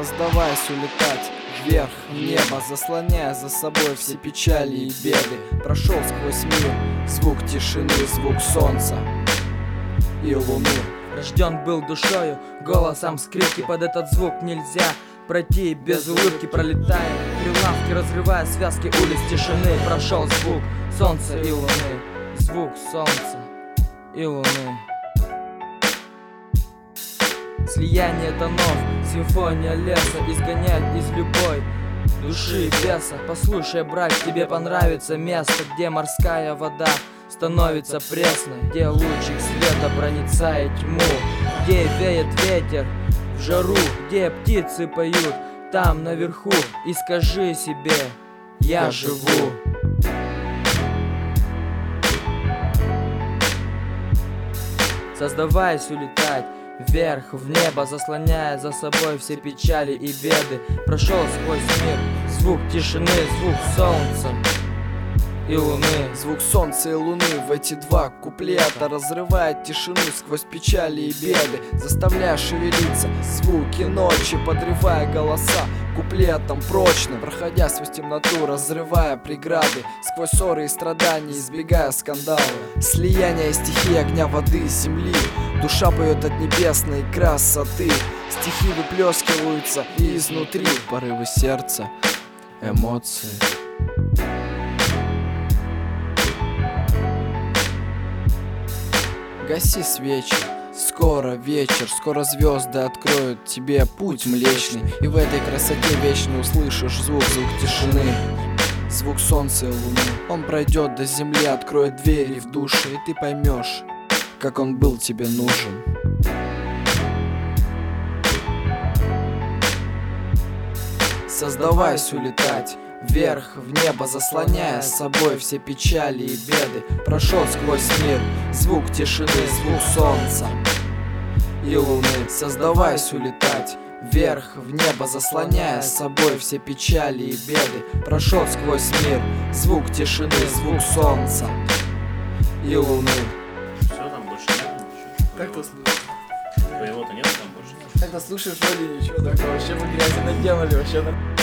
Создаваясь улетать вверх в небо, заслоняя за собой все печали и беды. Прошел сквозь мир звук тишины, звук солнца и луны. Рожден был душою, голосом скрипки. Под этот звук нельзя пройти без улыбки. Пролетая прилавки, разрывая связки улиц тишины. Прошел звук солнца и луны. Звук солнца и луны. Слияние тонов, симфония леса изгоняет из любой души беса. Послушай, брат, тебе понравится место, где морская вода становится пресной, где лучик света проницает тьму, где веет ветер в жару, где птицы поют там наверху. И скажи себе: я живу. Создаваясь улетать вверх в небо, заслоняя за собой все печали и беды. Прошел сквозь мир звук тишины, звук солнца и луны. Звук солнца и луны в эти два куплета разрывает тишину сквозь печали и беды, заставляя шевелиться звуки ночи, подрывая голоса куплетом прочным, проходя сквозь темноту, разрывая преграды, сквозь ссоры и страдания, избегая скандала. Слияние стихии огня, воды и земли. Душа поет от небесной красоты. Стихи выплескиваются изнутри. Порывы сердца, эмоции. Гаси свечи, скоро вечер, скоро звезды откроют тебе путь млечный. И в этой красоте вечно услышишь звук тишины, звук солнца и луны. Он пройдет до земли, откроет двери в душе, и ты поймешь, как он был тебе нужен. Создаваясь улетать вверх в небо, заслоняя с собой все печали и беды. Прошел сквозь мир звук тишины, звук солнца и луны. Создаваясь улетать вверх в небо, заслоняя с собой все печали и беды. Прошел сквозь мир звук тишины, звук солнца и луны. Все, там больше нет ничего. Как-то слушаешь. Твоего-то нет там больше? Как-то слушаешь, вроде ничего такого. Вообще мы грязи наделали, вообще.